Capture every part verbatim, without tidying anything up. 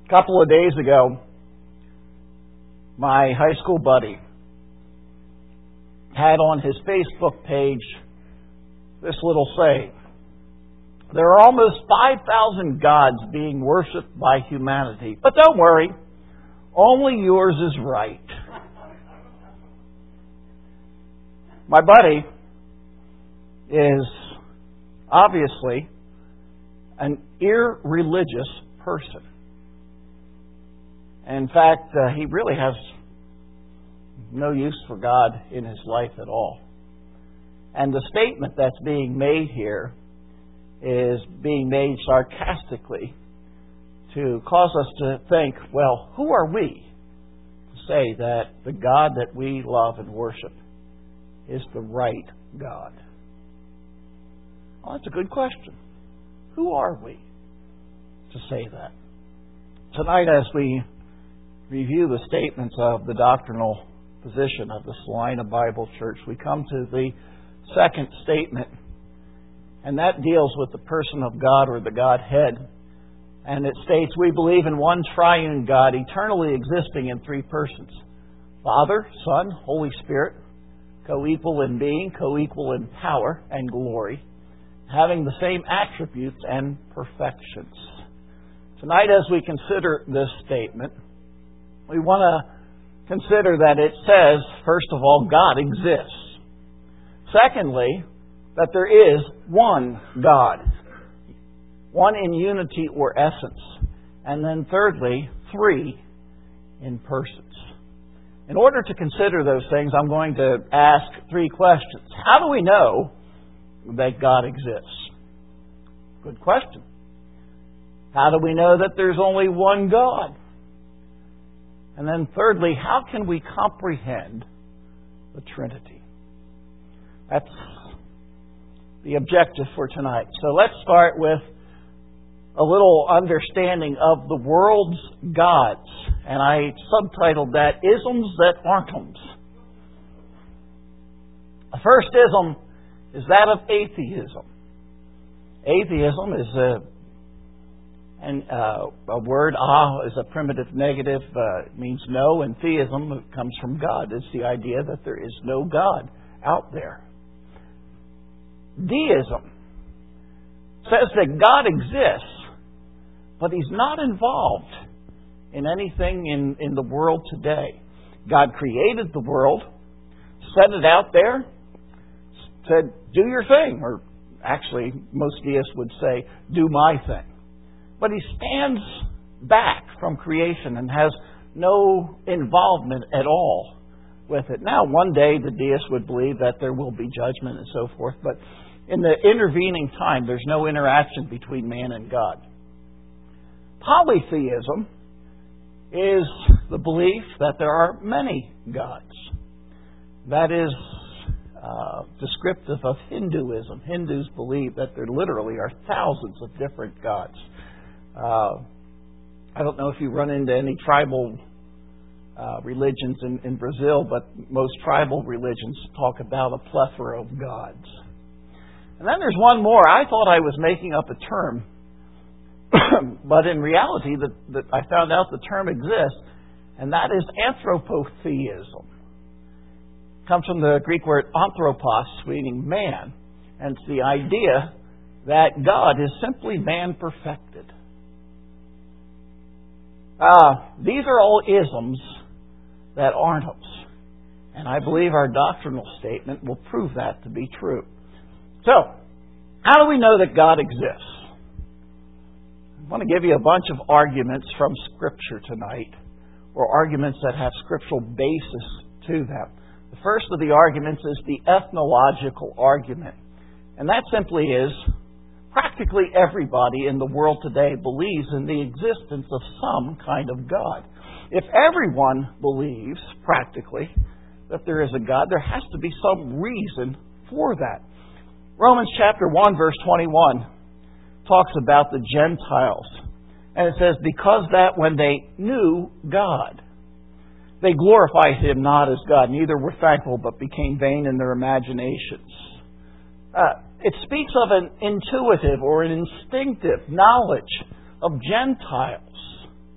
A couple of days ago, my high school buddy had on his Facebook page this little saying: there are almost five thousand gods being worshipped by humanity, but don't worry, only yours is right. My buddy is obviously an irreligious person. In fact, uh, he really has no use for God in his life at all. And the statement that's being made here is being made sarcastically to cause us to think, well, who are we to say that the God that we love and worship is the right God? Well, that's a good question. Who are we to say that? Tonight, as we review the statements of the doctrinal position of the Salina Bible Church, we come to the second statement, and that deals with the person of God, or the Godhead. And it states, we believe in one triune God, eternally existing in three persons: Father, Son, Holy Spirit, co-equal in being, co-equal in power and glory, having the same attributes and perfections. Tonight, as we consider this statement, we want to consider that it says, first of all, God exists. Secondly, that there is one God, one in unity or essence. And then thirdly, three in persons. In order to consider those things, I'm going to ask three questions. How do we know that God exists? Good question. How do we know that there's only one God? And then thirdly, how can we comprehend the Trinity? That's the objective for tonight. So let's start with a little understanding of the world's gods. And I subtitled that, Isms That Aren'tums. The first ism is that of atheism. Atheism is a And uh, a word, ah, is a primitive negative, uh, it means no, and theism comes from God. It's the idea that there is no God out there. Deism says that God exists, but He's not involved in anything in, in the world today. God created the world, set it out there, said, do your thing, or actually, most deists would say, do my thing. But He stands back from creation and has no involvement at all with it. Now, one day the deists would believe that there will be judgment and so forth, but in the intervening time, there's no interaction between man and God. Polytheism is the belief that there are many gods. That is uh, descriptive of Hinduism. Hindus believe that there literally are thousands of different gods. Uh, I don't know if you run into any tribal uh, religions in, in Brazil, but most tribal religions talk about a plethora of gods. And then there's one more. I thought I was making up a term, but in reality, the, the, I found out the term exists, and that is anthropotheism. It comes from the Greek word anthropos, meaning man, and it's the idea that God is simply man perfected. Uh, these are all isms that aren't us. And I believe our doctrinal statement will prove that to be true. So, how do we know that God exists? I want to give you a bunch of arguments from Scripture tonight, or arguments that have scriptural basis to them. The first of the arguments is the ethnological argument. And that simply is, practically everybody in the world today believes in the existence of some kind of God. If everyone believes, practically, that there is a God, there has to be some reason for that. Romans chapter one, verse twenty-one talks about the Gentiles. And it says, because that when they knew God, they glorified Him not as God, neither were thankful, but became vain in their imaginations. Uh, it speaks of an intuitive or an instinctive knowledge of Gentiles.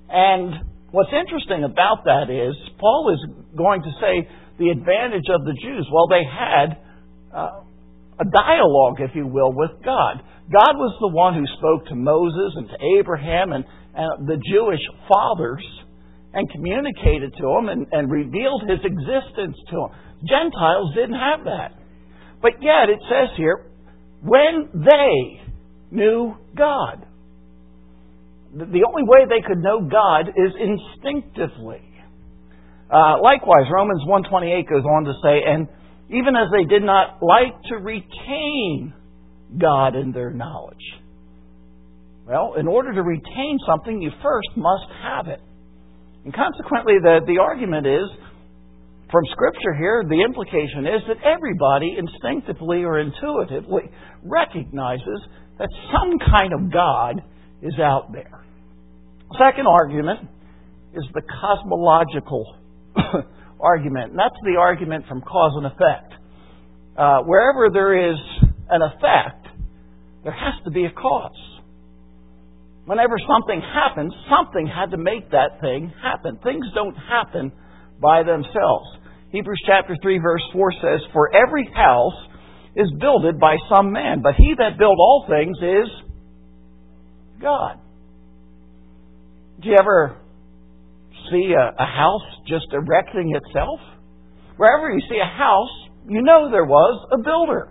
And what's interesting about that is, Paul is going to say the advantage of the Jews. Well, they had uh, a dialogue, if you will, with God. God was the one who spoke to Moses and to Abraham and, and the Jewish fathers and communicated to them and, and revealed His existence to them. Gentiles didn't have that. But yet it says here, when they knew God. The only way they could know God is instinctively. Uh, likewise, Romans one twenty-eight goes on to say, and even as they did not like to retain God in their knowledge. Well, in order to retain something, you first must have it. And consequently, the, the argument is, from Scripture here, the implication is that everybody instinctively or intuitively recognizes that some kind of God is out there. Second argument is the cosmological argument. And that's the argument from cause and effect. Uh, wherever there is an effect, there has to be a cause. Whenever something happens, something had to make that thing happen. Things don't happen by themselves. Hebrews chapter three verse four says, for every house is builded by some man, but he that built all things is God. Do you ever see a, a house just erecting itself? Wherever you see a house, you know there was a builder.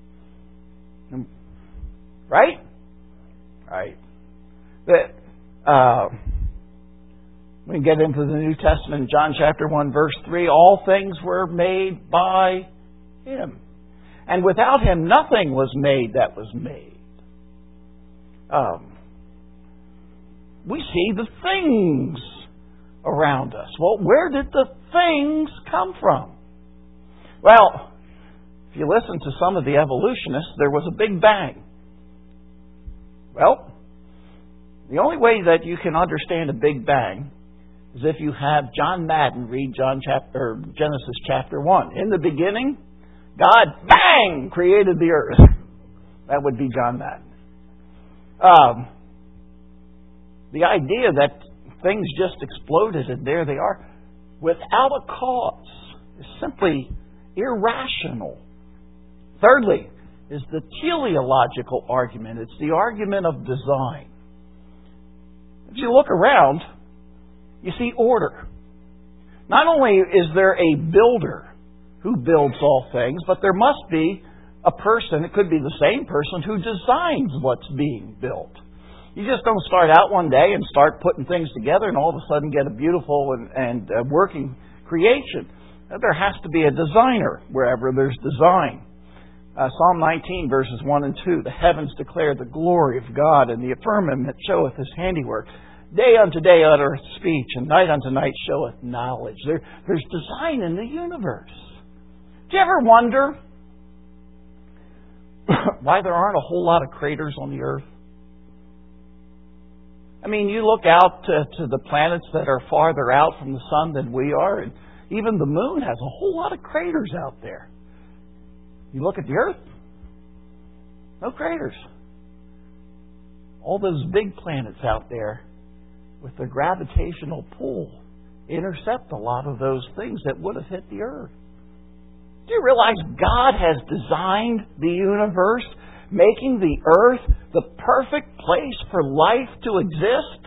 Right? Right. That, uh, we get into the New Testament, John chapter one, verse three, all things were made by Him. And without Him, nothing was made that was made. Um, we see the things around us. Well, where did the things come from? Well, if you listen to some of the evolutionists, there was a Big Bang. Well, the only way that you can understand a Big Bang is if you have John Madden read John chapter or Genesis chapter one. In the beginning, God, bang, created the earth. That would be John Madden. Um, the idea that things just exploded and there they are without a cause is simply irrational. Thirdly, is the teleological argument. It's the argument of design. If you look around, you see order. Not only is there a builder who builds all things, but there must be a person, it could be the same person, who designs what's being built. You just don't start out one day and start putting things together and all of a sudden get a beautiful and, and uh, working creation. There has to be a designer wherever there's design. Uh, Psalm nineteen, verses one and two, the heavens declare the glory of God, and the firmament showeth His handiwork. Day unto day uttereth speech, and night unto night showeth knowledge. There, there's design in the universe. Do you ever wonder why there aren't a whole lot of craters on the earth? I mean, you look out to, to the planets that are farther out from the sun than we are, and even the moon has a whole lot of craters out there. You look at the earth, no craters. All those big planets out there with their gravitational pull intercept a lot of those things that would have hit the earth. Do you realize God has designed the universe, making the earth the perfect place for life to exist?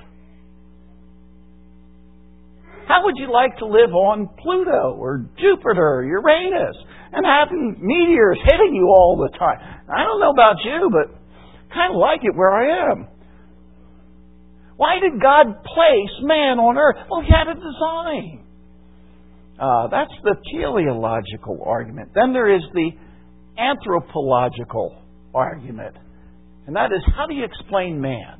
How would you like to live on Pluto or Jupiter or Uranus and having meteors hitting you all the time? I don't know about you, but I kind of like it where I am. Why did God place man on earth? Well, He had a design. Uh, that's the teleological argument. Then there is the anthropological argument. And that is, how do you explain man?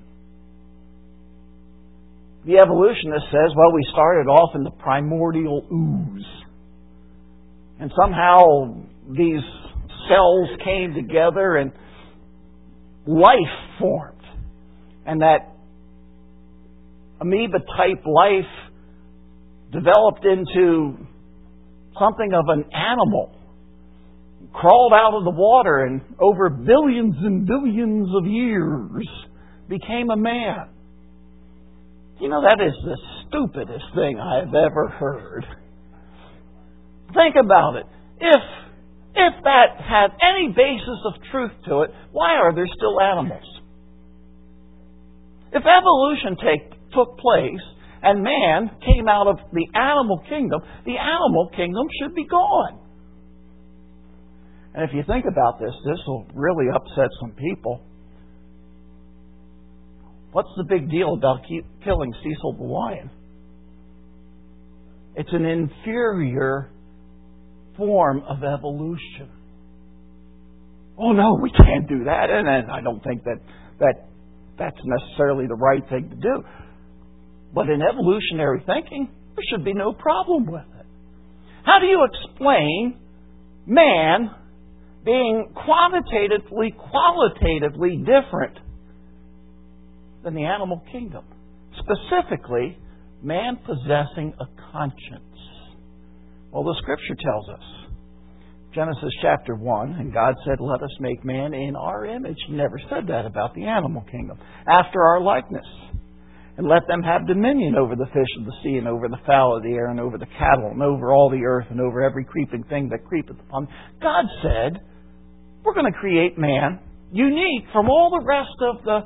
The evolutionist says, well, we started off in the primordial ooze. And somehow these cells came together and life formed. And that amoeba-type life developed into something of an animal, crawled out of the water, and over billions and billions of years became a man. You know, that is the stupidest thing I have ever heard. Think about it. If if that had any basis of truth to it, why are there still animals? If evolution take, took place and man came out of the animal kingdom, the animal kingdom should be gone. And if you think about this, this will really upset some people. What's the big deal about keep killing Cecil the lion? It's an inferior form of evolution. Oh no, we can't do that. And I don't think that, that that's necessarily the right thing to do. But in evolutionary thinking, there should be no problem with it. How do you explain man being quantitatively, qualitatively different than the animal kingdom? Specifically, man possessing a conscience. Well, the Scripture tells us. Genesis chapter one, and God said, let us make man in our image. He never said that about the animal kingdom. After our likeness. And let them have dominion over the fish of the sea, and over the fowl of the air, and over the cattle, and over all the earth, and over every creeping thing that creepeth upon. God said, we're going to create man unique from all the rest of the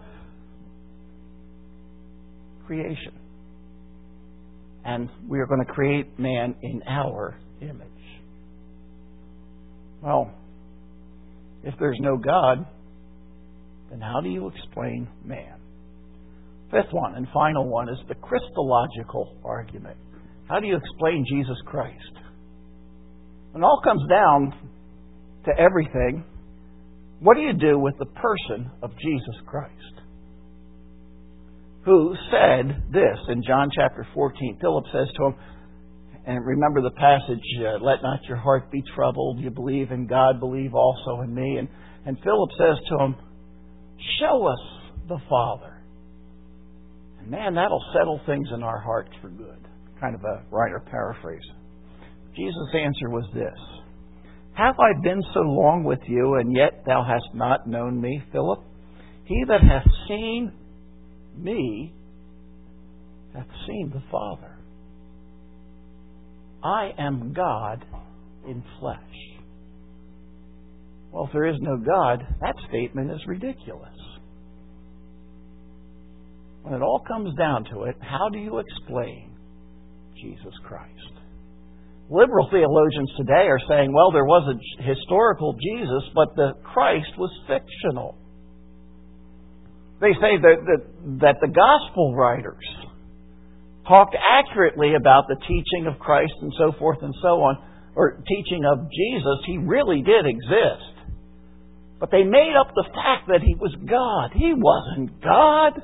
creation. And we are going to create man in our image. Well, if there's no God, then how do you explain man? Fifth one and final one is the Christological argument. How do you explain Jesus Christ? When it all comes down to everything, what do you do with the person of Jesus Christ? Who said this in John chapter fourteen. Philip says to him, and remember the passage, uh, let not your heart be troubled. You believe in God, believe also in me. And, and Philip says to him, show us the Father. And man, that'll settle things in our hearts for good. Kind of a writer paraphrase. Jesus' answer was this. Have I been so long with you, and yet thou hast not known me, Philip? He that hath seen me hath seen the Father. I am God in flesh. Well, if there is no God, that statement is ridiculous. When it all comes down to it, how do you explain Jesus Christ? Liberal theologians today are saying, well, there was a historical Jesus, but the Christ was fictional. They say that, that, that the gospel writers talked accurately about the teaching of Christ and so forth and so on, or teaching of Jesus. He really did exist. But they made up the fact that He was God. He wasn't God.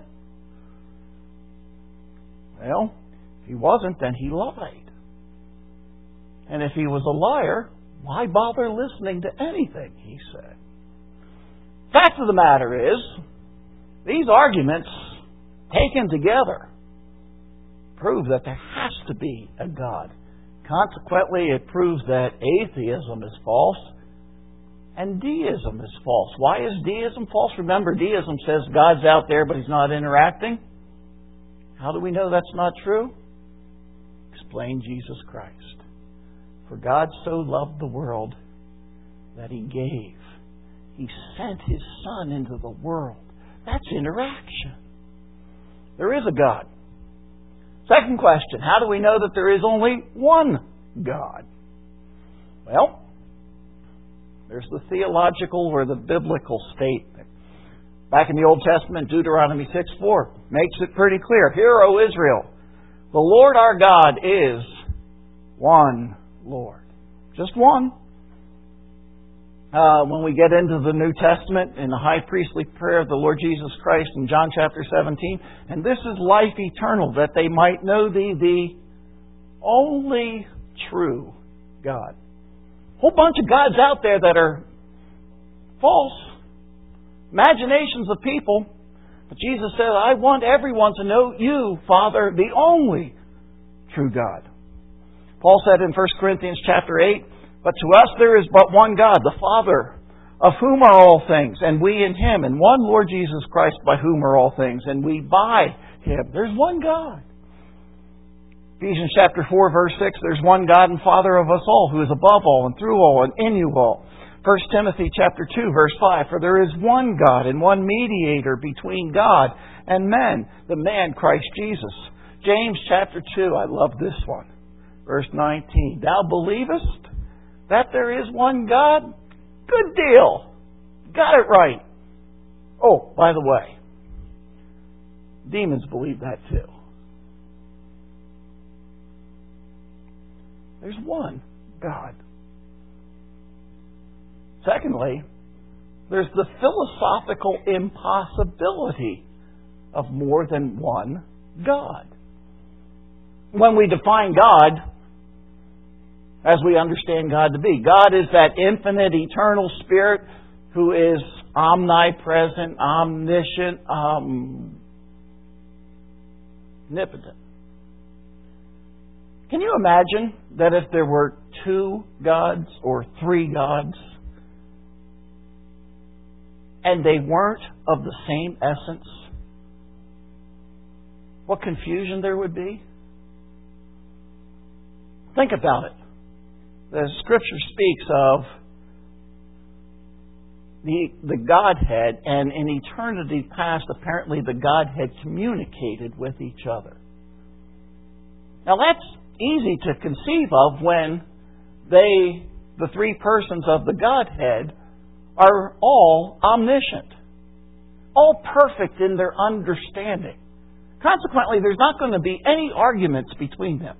Well, if He wasn't, then He lied. And if He was a liar, why bother listening to anything He said? Fact of the matter is, these arguments, taken together, prove that there has to be a God. Consequently, it proves that atheism is false and deism is false. Why is deism false? Remember, deism says God's out there, but He's not interacting. How do we know that's not true? Explain Jesus Christ. For God so loved the world that He gave. He sent His Son into the world. That's interaction. There is a God. Second question, how do we know that there is only one God? Well, there's the theological or the biblical statement. Back in the Old Testament, Deuteronomy six four makes it pretty clear. Hear, O Israel, the Lord our God is one Lord. Just one. Uh, when we get into the New Testament, in the high priestly prayer of the Lord Jesus Christ in John chapter seventeen, and this is life eternal, that they might know Thee, the only true God. A whole bunch of gods out there that are false. Imaginations of people. But Jesus said, I want everyone to know You, Father, the only true God. Paul said in First Corinthians chapter eight, but to us there is but one God, the Father of whom are all things, and we in Him, and one Lord Jesus Christ, by whom are all things, and we by Him. There's one God. Ephesians chapter four, verse six, there's one God and Father of us all, who is above all and through all and in you all. First Timothy chapter two, verse five, for there is one God and one mediator between God and men, the man Christ Jesus. James chapter two, I love this one. Verse nineteen, thou believest that there is one God? Good deal. Got it right. Oh, by the way, demons believe that too. There's one God. Secondly, there's the philosophical impossibility of more than one God. When we define God, as we understand God to be, God is that infinite, eternal Spirit who is omnipresent, omniscient, omnipotent. Can you imagine that if there were two gods or three gods and they weren't of the same essence, what confusion there would be? Think about it. The Scripture speaks of the, the Godhead, and in eternity past, apparently the Godhead communicated with each other. Now that's easy to conceive of when they, the three persons of the Godhead, are all omniscient, all perfect in their understanding. Consequently, there's not going to be any arguments between them.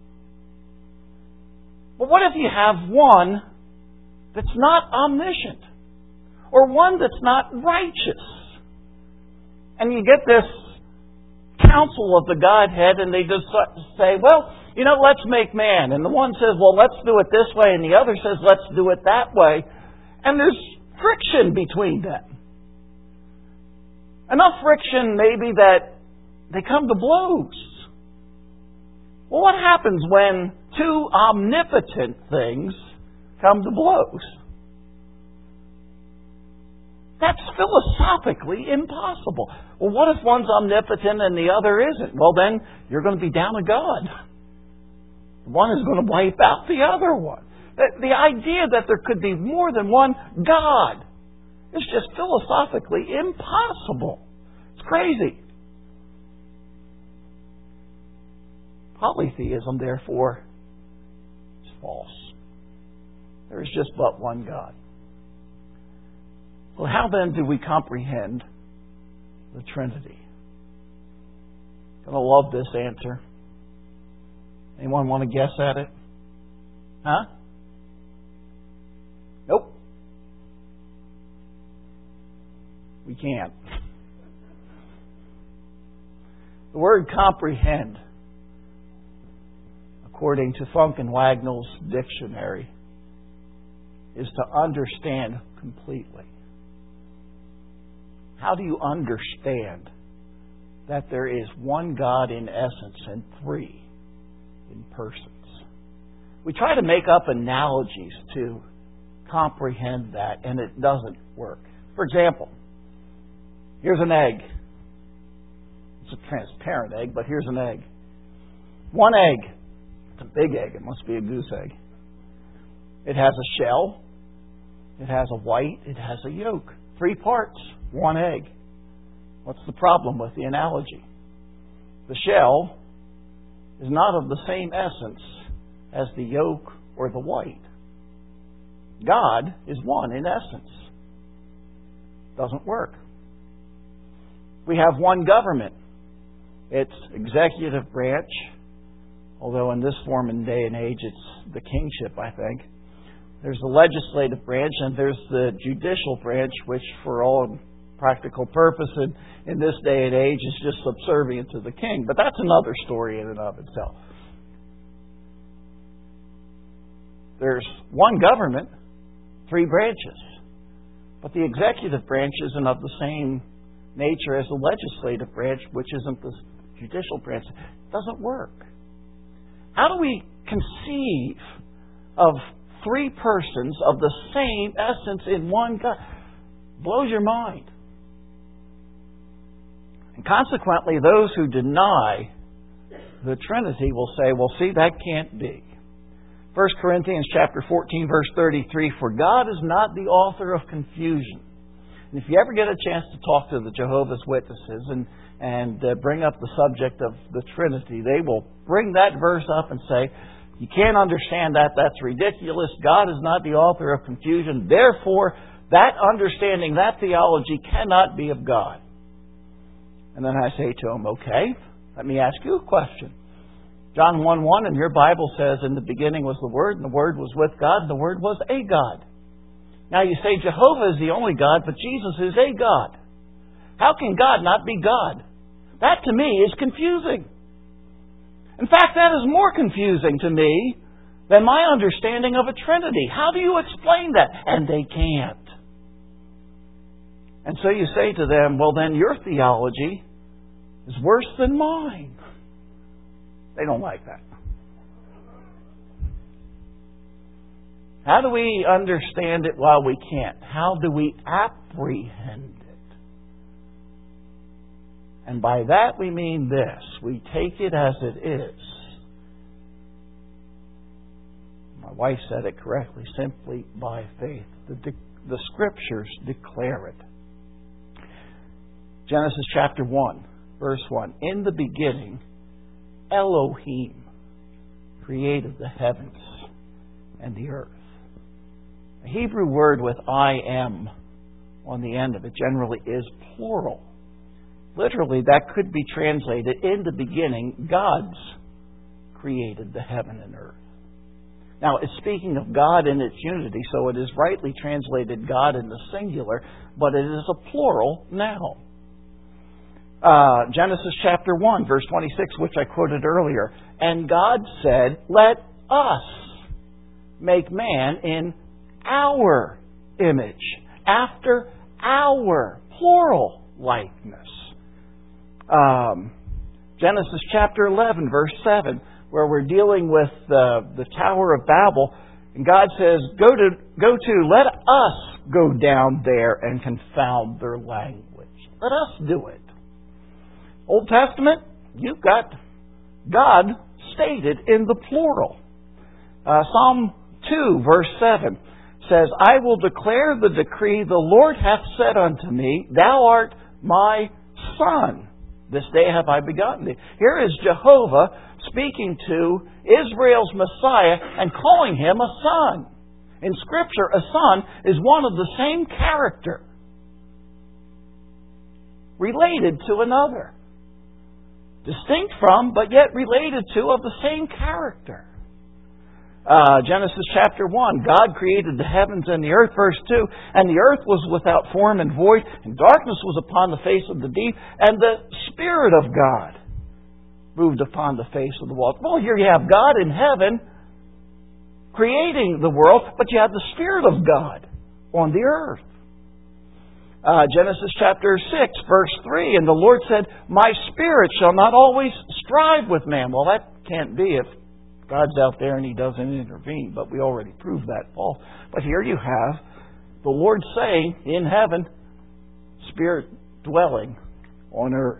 But what if you have one that's not omniscient, or one that's not righteous? And you get this council of the Godhead, and they just say, well, you know, let's make man. And the one says, well, let's do it this way, and the other says, let's do it that way. And there's friction between them. Enough friction, maybe, that they come to blows. Well, what happens when two omnipotent things come to blows? That's philosophically impossible. Well, what if one's omnipotent and the other isn't? Well, then you're going to be down to God. One is going to wipe out the other one. The idea that there could be more than one God is just philosophically impossible. It's crazy. Polytheism, therefore, is false. There is just but one God. Well, how then do we comprehend the Trinity? I'm going to love this answer. Anyone want to guess at it? Huh? Nope. We can't. The word comprehend, according to Funk and Wagnall's dictionary, is to understand completely. How do you understand that there is one God in essence and three in persons? We try to make up analogies to comprehend that, and it doesn't work. For example, here's an egg. It's a transparent egg, but here's an egg. One egg. It's a big egg. It must be a goose egg. It has a shell. It has a white. It has a yolk. Three parts. One egg. What's the problem with the analogy? The shell is not of the same essence as the yolk or the white. God is one in essence. Doesn't work. We have one government. It's executive branch, although in this form and day and age it's the kingship, I think. There's the legislative branch and there's the judicial branch, which for all practical purpose in, in this day and age is just subservient to the king. But that's another story in and of itself. There's one government, three branches. But the executive branch isn't of the same nature as the legislative branch, which isn't the judicial branch. It doesn't work. How do we conceive of three persons of the same essence in one God. Blows your mind. And consequently, those who deny the Trinity will say, well, see, that can't be. First Corinthians chapter fourteen, verse thirty-three, for God is not the author of confusion. And if you ever get a chance to talk to the Jehovah's Witnesses and, and uh, bring up the subject of the Trinity, they will bring that verse up and say, you can't understand that, that's ridiculous. God is not the author of confusion. Therefore, that understanding, that theology cannot be of God. And then I say to them, okay, let me ask you a question. John one one in your Bible says, in the beginning was the Word, and the Word was with God, and the Word was a God. Now you say Jehovah is the only God, but Jesus is a God. How can God not be God? That to me is confusing. In fact, that is more confusing to me than my understanding of a Trinity. How do you explain that? And they can't. And so you say to them, well then your theology is worse than mine. They don't like that. How do we understand it while we can't? How do we apprehend it? And by that we mean this. We take it as it is. My wife said it correctly, simply by faith. The, de- the Scriptures declare it. Genesis chapter one, verse one. In the beginning, Elohim created the heavens and the earth. The Hebrew word with I am on the end of it generally is plural. Literally, that could be translated, in the beginning, God's created the heaven and earth. Now, it's speaking of God in its unity, so it is rightly translated God in the singular, but it is a plural now. Uh, Genesis chapter one, verse twenty-six, which I quoted earlier. And God said, let us make man in our image, after our plural likeness. Um, Genesis chapter eleven, verse seven, where we're dealing with uh, the Tower of Babel, and God says, "Go to, go to, let us go down there and confound their language. Let us do it." Old Testament, you've got God stated in the plural. Uh, Psalm two, verse seven says, "I will declare the decree the Lord hath said unto me, Thou art my Son. This day have I begotten thee." Here is Jehovah speaking to Israel's Messiah and calling him a son. In Scripture, a son is one of the same character, related to another. Distinct from, but yet related to, of the same character. Uh, Genesis chapter one, God created the heavens and the earth, verse two, and the earth was without form and void, and darkness was upon the face of the deep, and the Spirit of God moved upon the face of the waters. Well, here you have God in heaven creating the world, but you have the Spirit of God on the earth. Uh, Genesis chapter six, verse three, and the Lord said, "My Spirit shall not always strive with man." Well, that can't be if God's out there and He doesn't intervene, but we already proved that false. But here you have the Lord saying in heaven, Spirit dwelling on earth.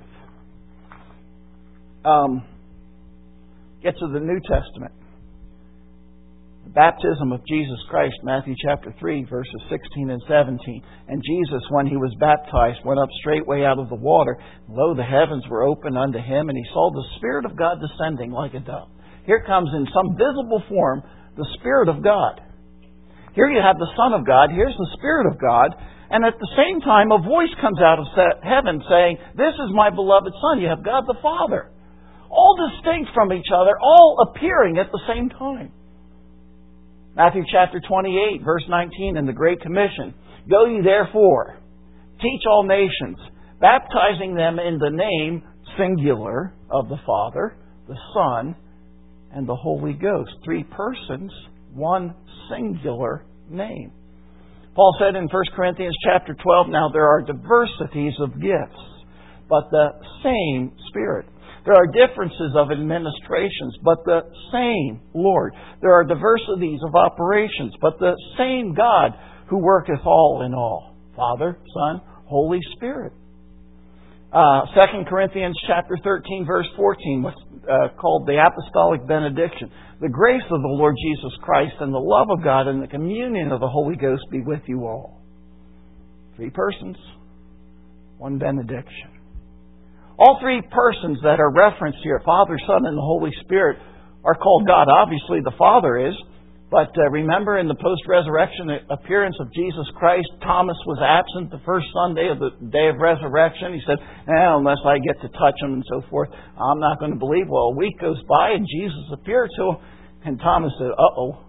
Um, get to the New Testament. The baptism of Jesus Christ, Matthew chapter three, verses sixteen and seventeen. "And Jesus, when He was baptized, went up straightway out of the water. And lo, the heavens were opened unto Him, and He saw the Spirit of God descending like a dove." Here comes in some visible form the Spirit of God. Here you have the Son of God. Here's the Spirit of God. And at the same time, a voice comes out of heaven saying, "This is my beloved Son." You have God the Father. All distinct from each other, all appearing at the same time. Matthew chapter twenty-eight, verse nineteen, in the Great Commission. "Go ye therefore, teach all nations, baptizing them in the name," singular, "of the Father, the Son, and the Holy Ghost." Three persons, one singular name. Paul said in First Corinthians chapter twelve, "Now there are diversities of gifts, but the same Spirit." There are differences of administrations, but the same Lord. There are diversities of operations, but the same God who worketh all in all. Father, Son, Holy Spirit. Uh, Second Corinthians chapter thirteen, verse fourteen, what's uh, called the Apostolic Benediction. The grace of the Lord Jesus Christ and the love of God and the communion of the Holy Ghost be with you all. Three persons, one benediction. All three persons that are referenced here, Father, Son, and the Holy Spirit, are called God. Obviously, the Father is. But uh, remember, in the post-resurrection appearance of Jesus Christ, Thomas was absent the first Sunday of the day of resurrection. He said, eh, unless I get to touch him and so forth, I'm not going to believe. Well, a week goes by and Jesus appeared to him. And Thomas said, uh-oh.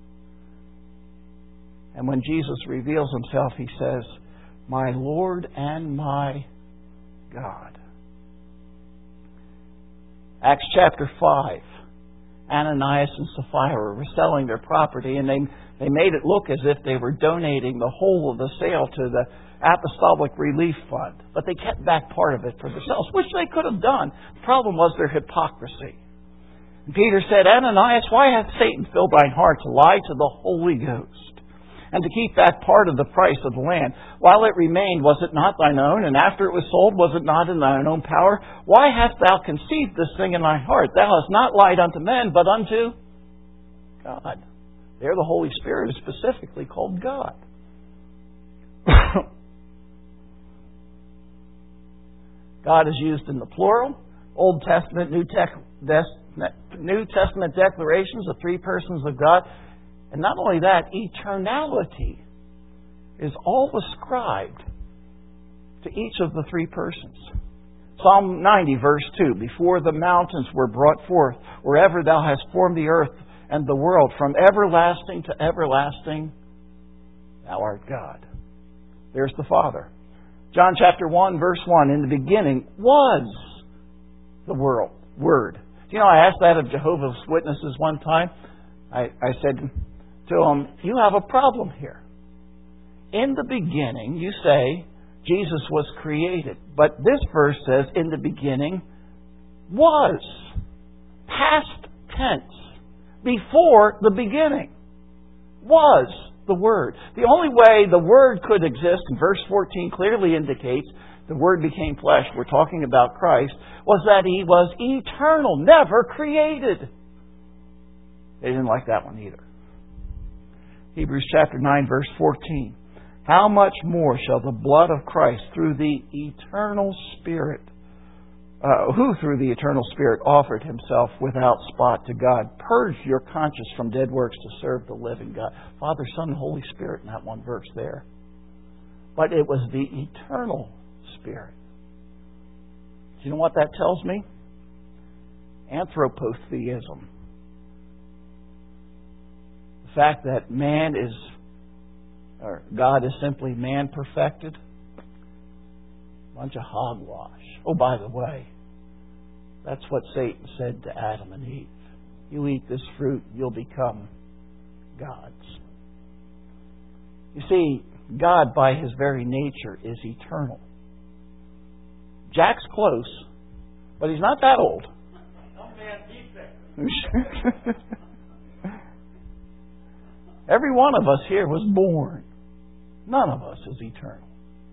And when Jesus reveals himself, he says, my Lord and my God. Acts chapter five. Ananias and Sapphira were selling their property, and they they made it look as if they were donating the whole of the sale to the Apostolic Relief Fund. But they kept back part of it for themselves, which they could have done. The problem was their hypocrisy. And Peter said, Ananias, why hath Satan filled thine heart to lie to the Holy Ghost, and to keep back part of the price of the land? While it remained, was it not thine own? And after it was sold, was it not in thine own power? Why hast thou conceived this thing in thy heart? Thou hast not lied unto men, but unto God. There the Holy Spirit is specifically called God. God is used in the plural. Old Testament, New, Tech, New Testament declarations of three persons of God. And not only that, eternality is all ascribed to each of the three persons. Psalm ninety, verse two, before the mountains were brought forth, wherever thou hast formed the earth and the world, from everlasting to everlasting, thou art God. There's the Father. John chapter one, verse one, in the beginning was the world, Word. You know, I asked that of Jehovah's Witnesses one time. I, I said to them, you have a problem here. In the beginning, you say Jesus was created. But this verse says, in the beginning was. Past tense. Before the beginning. Was the Word. The only way the Word could exist, and verse fourteen clearly indicates, the Word became flesh, we're talking about Christ, was that He was eternal, never created. They didn't like that one either. Hebrews chapter nine, verse fourteen. How much more shall the blood of Christ through the eternal Spirit, uh, who through the eternal Spirit offered Himself without spot to God, purge your conscience from dead works to serve the living God. Father, Son, and Holy Spirit in that one verse there. But it was the eternal Spirit. Do you know what that tells me? Anthropotheism. The fact that man is, or God is simply man perfected. Bunch of hogwash. Oh, by the way, that's what Satan said to Adam and Eve. You eat this fruit, you'll become gods. You see, God by His very nature is eternal. Jack's close, but he's not that old. Every one of us here was born. None of us is eternal.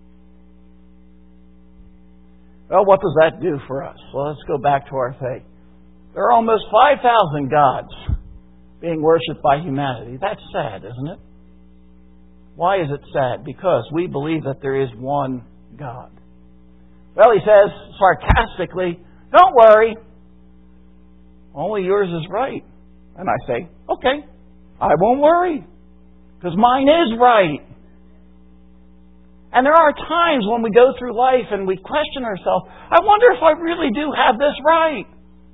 Well, what does that do for us? Well, let's go back to our faith. There are almost five thousand gods being worshipped by humanity. That's sad, isn't it? Why is it sad? Because we believe that there is one God. Well, he says sarcastically, don't worry. Only yours is right. And I say, okay, I won't worry. Because mine is right. And there are times when we go through life and we question ourselves, I wonder if I really do have this right.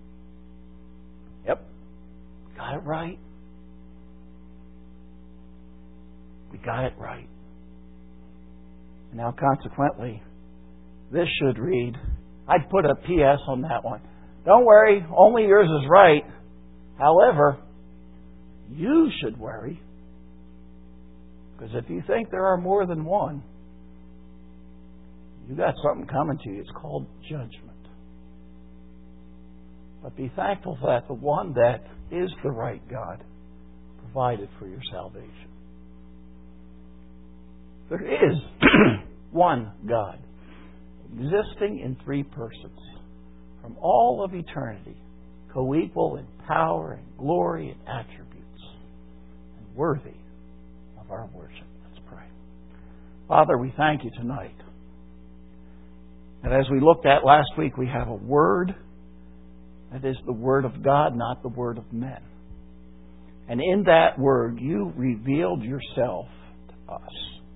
Yep. Got it right. We got it right. Now, consequently, this should read, I'd put a P S on that one. Don't worry, only yours is right. However, you should worry. Because if you think there are more than one, you got something coming to you. It's called judgment. but be thankful that the one that is the right God provided for your salvation. There is one God, existing in three persons, from all of eternity, co-equal in power and glory and attributes, and worthy of our worship. Let's pray. Father, we thank you tonight. And as we looked at last week, we have a word that is the word of God, not the word of men. And in that word, you revealed yourself to us.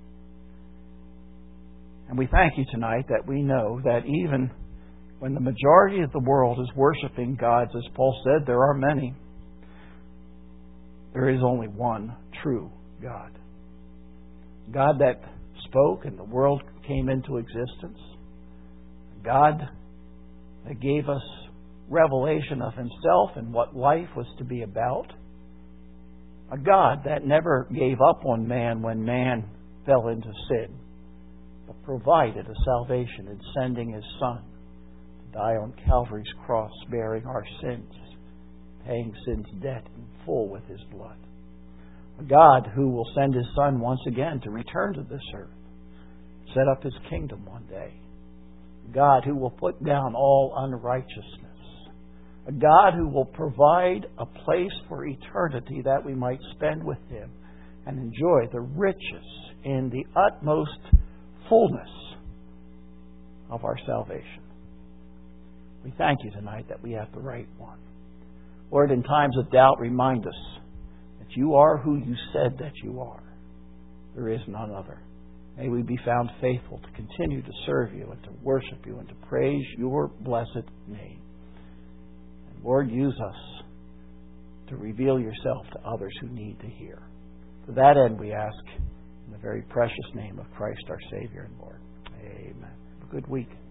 And we thank you tonight that we know that even when the majority of the world is worshiping gods, as Paul said, there are many, there is only one true God. God that spoke and the world came into existence. God that gave us revelation of Himself and what life was to be about. A God that never gave up on man when man fell into sin, but provided a salvation in sending His Son to die on Calvary's cross, bearing our sins, paying sin's debt in full with His blood. A God who will send His Son once again to return to this earth, set up His kingdom one day. A God who will put down all unrighteousness. A God who will provide a place for eternity that we might spend with Him and enjoy the riches in the utmost fullness of our salvation. We thank you tonight that we have the right one. Lord, in times of doubt, remind us that you are who you said that you are. There is none other. May we be found faithful to continue to serve you and to worship you and to praise your blessed name. And Lord, use us to reveal yourself to others who need to hear. To that end, we ask in the very precious name of Christ our Savior and Lord. Amen. Have a good week.